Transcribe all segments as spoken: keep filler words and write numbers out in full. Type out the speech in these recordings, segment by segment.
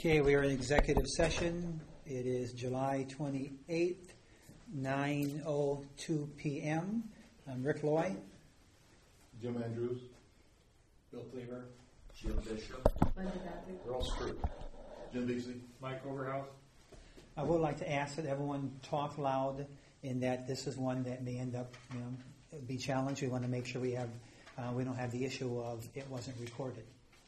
Okay, we are in executive session. It is July twenty-eighth, nine oh two p.m. I'm Rick Loy. Jim Andrews. Bill Cleaver. Jim Bishop. Earl Scrooge. Jim Beasley. Mike Overhouse. I would like to ask that everyone talk loud in that this is one that may end up, you know, be challenged. We want to make sure we have, uh, we don't have the issue of it wasn't recorded.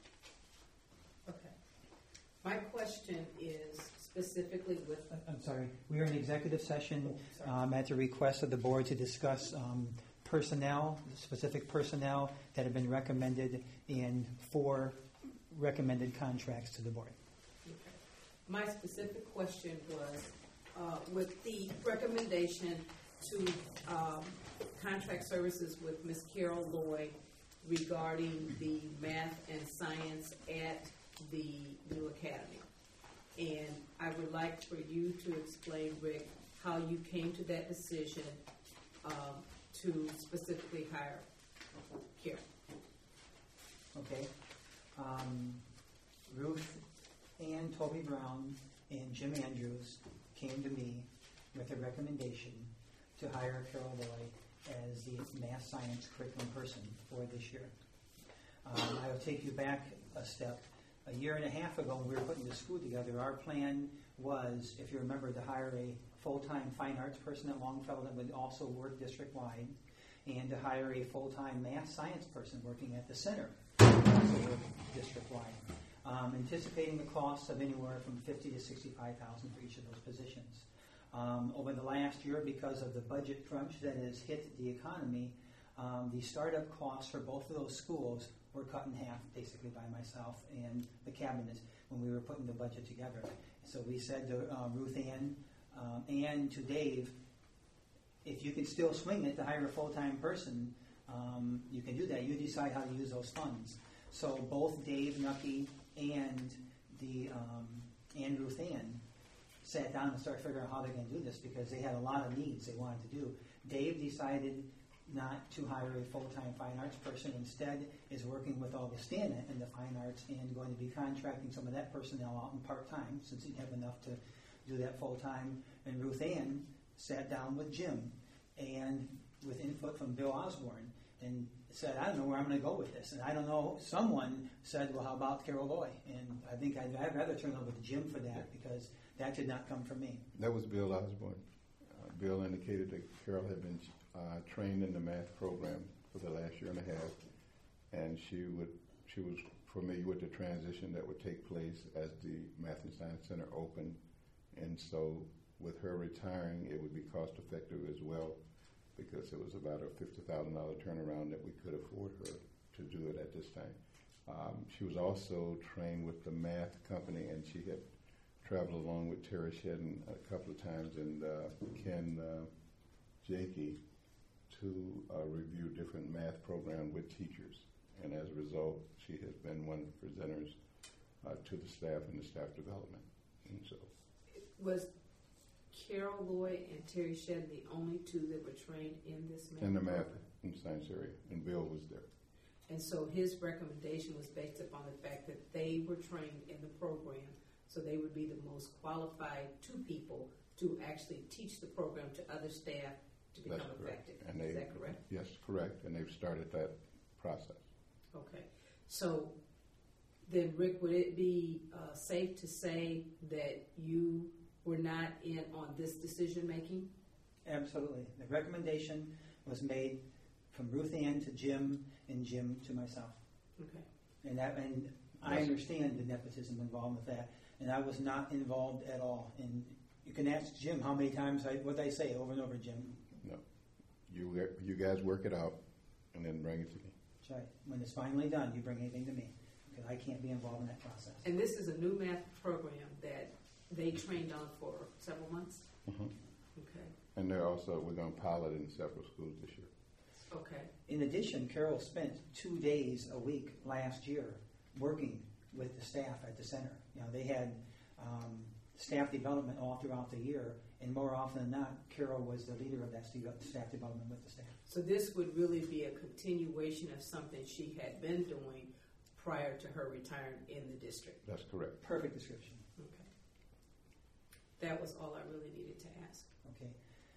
Okay. My question is specifically with... I'm sorry. We are in executive session oh, um, at the request of the board to discuss um, personnel, specific personnel that have been recommended in four recommended contracts to the board. Okay. My specific question was uh, with the recommendation to um, contract services with Miz Carol Lloyd regarding the math and science at the new academy. And I would like for you to explain, Rick, how you came to that decision um, to specifically hire Carol. Okay. Um, Ruth Ann Toby Brown and Jim Andrews came to me with a recommendation to hire Carol Lloyd as the math science curriculum person for this year. Um, I will take you back a step. A year and a half ago, when we were putting the school together, our plan was, if you remember, to hire a full-time fine arts person at Longfellow that would also work district-wide, and to hire a full-time math science person working at the center, also work district-wide. Um, anticipating the costs of anywhere from fifty to sixty-five thousand for each of those positions. Um, over the last year, because of the budget crunch that has hit the economy, um, the startup costs for both of those schools were cut in half, basically by myself and the cabinet when we were putting the budget together. So we said to uh, Ruth Ann um, and to Dave, if you can still swing it to hire a full-time person, um, you can do that. You decide how to use those funds. So both Dave Nucky and the um, and Ruth Ann sat down and started figuring out how they're going to do this because they had a lot of needs they wanted to do. Dave decided not to hire a full-time fine arts person. Instead, is working with Augustana in the fine arts and going to be contracting some of that personnel out in part-time since he didn't have enough to do that full-time. And Ruth Ann sat down with Jim and with input from Bill Osborne and said, I don't know where I'm going to go with this. And I don't know, someone said, well, how about Carol Lloyd? And I think I'd, I'd rather turn it over to Jim for that because that did not come from me. That was Bill Osborne. Uh, Bill indicated that Carol had been uh, trained in the math program for the last year and a half, and she would she was familiar with the transition that would take place as the Math and Science Center opened. And so with her retiring, it would be cost effective as well because it was about a fifty thousand dollars turnaround that we could afford her to do it at this time. Um, she was also trained with the math company, and she had traveled along with Terry Shedden a couple of times and uh, Ken uh, Jakey to uh, review different math programs with teachers. And as a result, she has been one of the presenters uh, to the staff and the staff development. And so, was Carol Lloyd and Terry Shedden the only two that were trained in this math in the math program? and science area, and Bill was there. And so his recommendation was based upon the fact that they were trained in the program, so they would be the most qualified two people to actually teach the program to other staff to become That's correct. effective. And Is they, that correct? Yes, correct. And they've started that process. Okay. So then, Rick, would it be uh, safe to say that you were not in on this decision making? Absolutely. The recommendation was made from Ruth Ann to Jim and Jim to myself. Okay. And that, and I Yes. understand the nepotism involved with that. And I was not involved at all. And you can ask Jim how many times I, what did I say over and over, Jim? No. You, you guys work it out and then bring it to me. That's right. When it's finally done, you bring anything to me because I can't be involved in that process. And this is a new math program that they trained on for several months? Mm-hmm. Okay. And they're also, we're going to pilot in several schools this year. Okay. In addition, Carol spent two days a week last year working with the staff at the center. You know, they had um, staff development all throughout the year, and more often than not, Carol was the leader of that staff development with the staff. So this would really be a continuation of something she had been doing prior to her retiring in the district. That's correct. Perfect description. That was all I really needed to ask. Okay.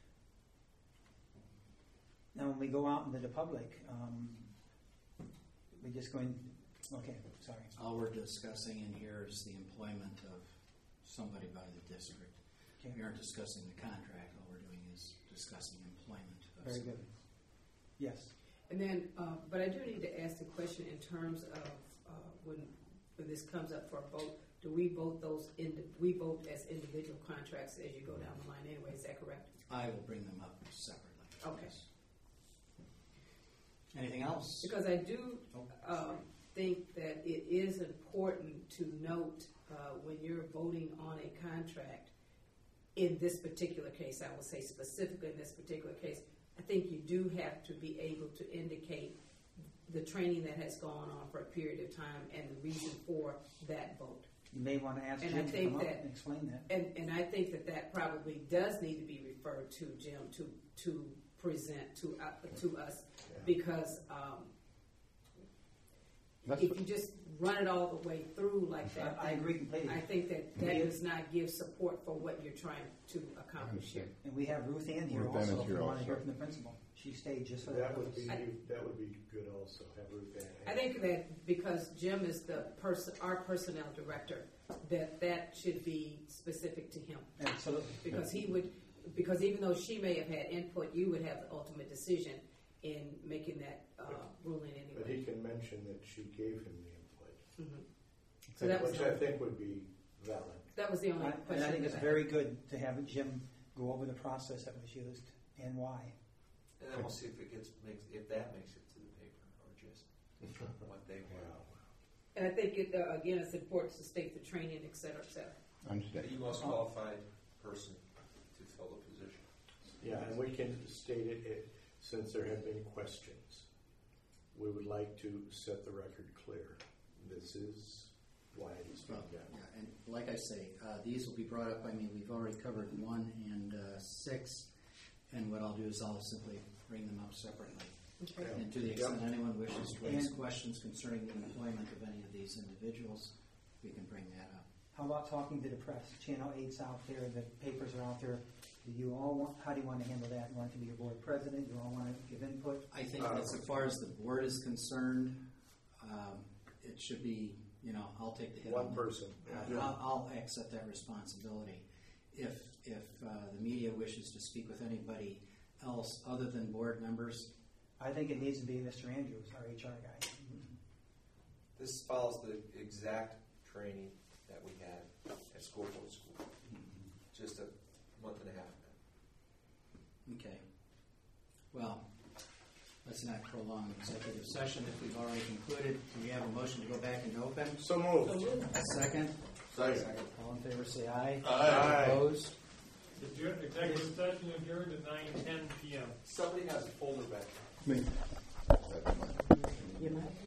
Now, when we go out into the public, um, we're just going, okay, sorry. All we're discussing in here is the employment of somebody by the district. Okay. We aren't discussing the contract. All we're doing is discussing employment of Very somebody. good. Yes. And then, uh, but I do need to ask the question in terms of uh, when when this comes up for a vote. Do we vote those? In, we vote as individual contracts as you go down the line. Anyway, is that correct? I will bring them up separately. Okay. Yes. Anything else? Because I do Oh, um, sorry. think that it is important to note uh, when you're voting on a contract, in this particular case, I will say specifically in this particular case, I think you do have to be able to indicate the training that has gone on for a period of time and the reason for that vote. You may want to ask And I Jim to think come up that- and explain that. And, and I think that that probably does need to be referred to Jim to, to present to, uh, to us because um, That's if what- you just run it all the way through like that, I, I agree completely. I think that that does not give support for what you're trying to accomplish here. understand. And we have Ruth Ann here Ruth Ann also, is if you here want to hear also. from the principal. She stayed just for that That would purpose. be, I- that would be good also, have Ruth Ann. I think that because Jim is the person, our personnel director, that that should be specific to him. Absolutely. Because he would, because even though she may have had input, you would have the ultimate decision in making that uh, ruling But anyway. he can mention that she gave him the input, Mhm. So that was, which I think would be valid. that was the only I- question. And I think it's that very good to have Jim go over the process that was used and why. And then we'll see if it gets, makes, if that makes it to the paper, or just what they want. Wow. And I think, it, uh, again, it's important to state the training, et cetera, et cetera. I understand. The most qualified person to fill the position. Yeah, and we can state it, it, since there have been questions, we would like to set the record clear. This is why it's being Well, done. yeah, and like I say, uh, these will be brought up. I mean, we've already covered one and uh, six, and what I'll do is I'll simply bring them up separately. Okay. And to the extent anyone wishes to raise And- questions concerning the employment of any of these individuals, we can bring that up. How about talking to the press? Channel eight's out there, the papers are out there. Do you all want, how do you want to handle that? You want it to be your board president? You all want to give input? I think Uh, that as far as the board is concerned, um, it should be, you know, I'll take the hit. One on- person. Uh, I'll, I'll accept that responsibility. If if uh, the media wishes to speak with anybody else other than board members, I think it needs to be Mister Andrews, our H R guy. This follows the exact training that we had at School for the School, just a month and a half ago. okay. Well, let's not prolong executive session if we've already concluded. Do we have a motion to go back into open? So moved. A second. Second. All in favor, say aye. Aye. Opposed? The executive session adjourned at nine ten p.m. Somebody has a folder back there. Me. That's mine. You might.